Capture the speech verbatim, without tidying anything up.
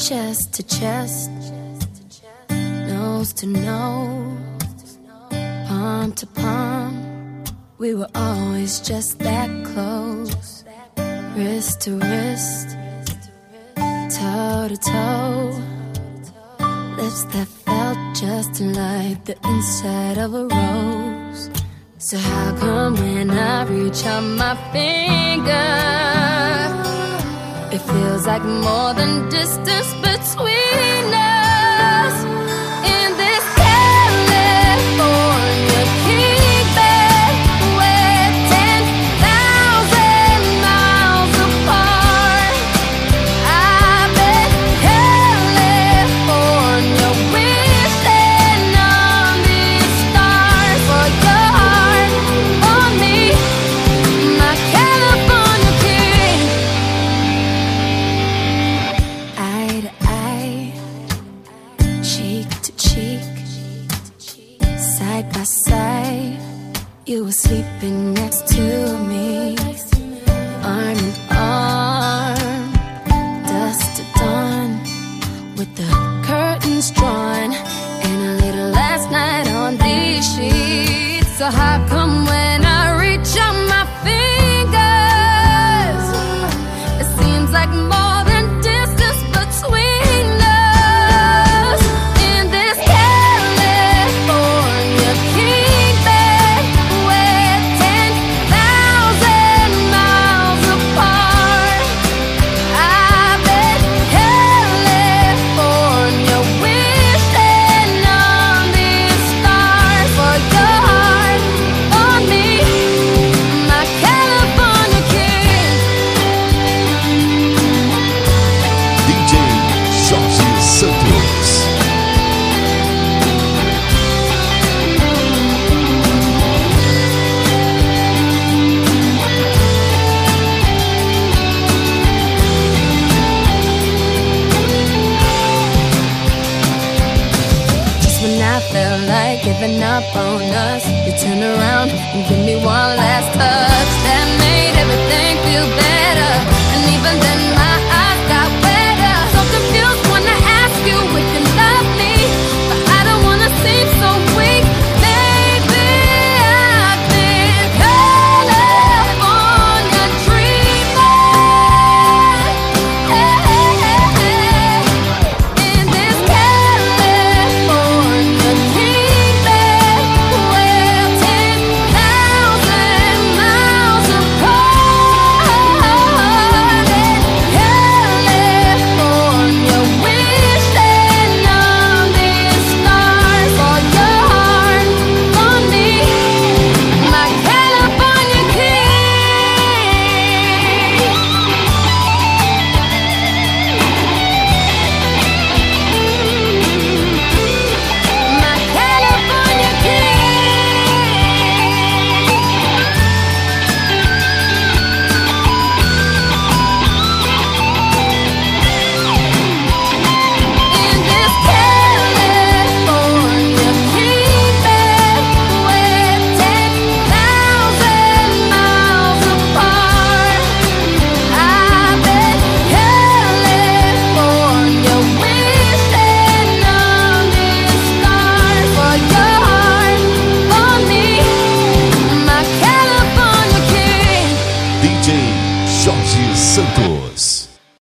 chest to chest, nose to nose, palm to palm. We were always just that close, wrist to wrist, toe to toe, lips that felt just like the inside of a rose. So how come when I reach out my finger, it feels like more than distance between us? In this California king bed, we're ten thousand miles apart. I bet California wishing on these stars for your heart on me, my California king. Eye to eye, cheek to cheek, side by side, you were sleeping next to me, arm in arm, dusk to dawn, with the curtains drawn, and a little last night on these sheets. So how come when I reach out my fingers, it seems like more than distance between us? In this California king bed, we're ten thousand miles apart. I bet California wishing on these stars for your heart on me, my California king. D J Jorge Santos. Just when I felt like giving up on us, you turn around and give me one last touch that made everything feel better. And even then my eyes got wetter. So confused when I ask you if you love me, but I don't wanna seem so weak. Maybe I've been California dreaming. In this California king bed, we're ten thousand miles apart. California wishing on these stars for your heart on me, my California king. My California king. In this California king bed, we're ten thousand miles apart. I bet California wishing on these stars for your heart on me, my California king. D J Jorge Santos.